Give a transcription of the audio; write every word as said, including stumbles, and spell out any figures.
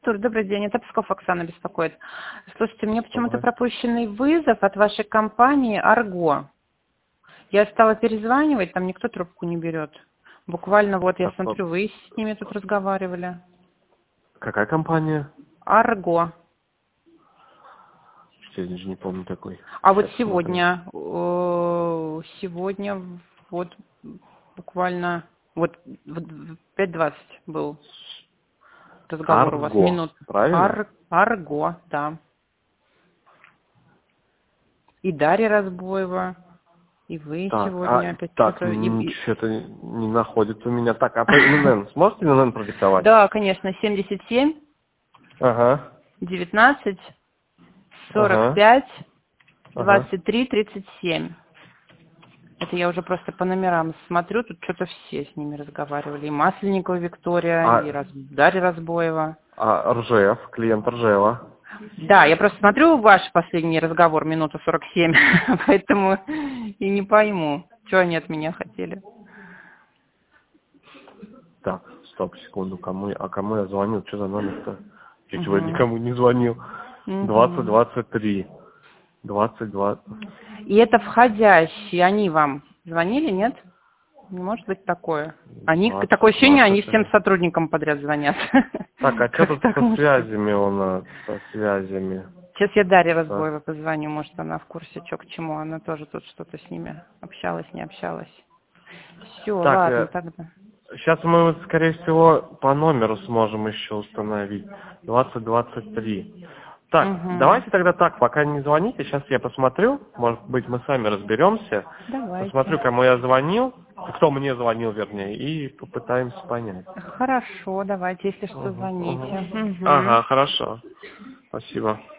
Тур, добрый день, это Псков Оксана беспокоит. Слушайте, мне почему-то Ага. пропущенный вызов от вашей компании «Арго». Я стала перезванивать, там никто трубку не берет. Буквально вот я А кто? смотрю, вы с ними тут разговаривали. Какая компания? «Арго». Я даже не помню такой. А вот Сейчас смотрю. сегодня, э, сегодня вот буквально вот в пять двадцать был разговор у вас, Арго, минут. правильно? Ар, «Арго», да. И Дарья Разбоева. И вы Так, сегодня а, опять так, что-то... и- и- что-то не находится у меня. Так, а по эн эн сможете эн эн продиктовать? Да, конечно, семьдесят семь, Ага, девятнадцать, сорок ага, пять, ага. двадцать три, тридцать семь. Это я уже просто по номерам смотрю, тут что-то все с ними разговаривали. И Масленникова Виктория, и А, Раз... Дарья Разбоева. а Ржев, клиент Ржева. Да, я просто смотрю ваш последний разговор, минута сорок семь, поэтому и не пойму, что они от меня хотели. Так, стоп, секунду, кому, я- а кому я звонил? Что за номер-то? Я сегодня Угу. никому не звонил. Двадцать Угу. двадцать три. Двадцать два. И это входящие, они вам звонили, нет? Не может быть такое. Они, такое Двадцать ощущение, они двадцать всем три. сотрудникам подряд звонят. Так, а что Как тут так со может быть? связями у нас? Со связями. Сейчас я Дарье Со- Разбоевой позвоню, может, она в курсе, что к чему. Она тоже тут что-то с ними общалась, не общалась. Все, Так, ладно, э, тогда. сейчас мы, скорее всего, по номеру сможем еще установить. Двадцать двадцать три. Так, Угу. давайте тогда так, пока не звоните, сейчас я посмотрю, может быть, мы сами разберемся, посмотрю, Давайте. кому я звонил, кто мне звонил, вернее, и попытаемся понять. Хорошо, давайте, если что, Мгм, мгм. звоните. Угу. Ага, хорошо. Спасибо.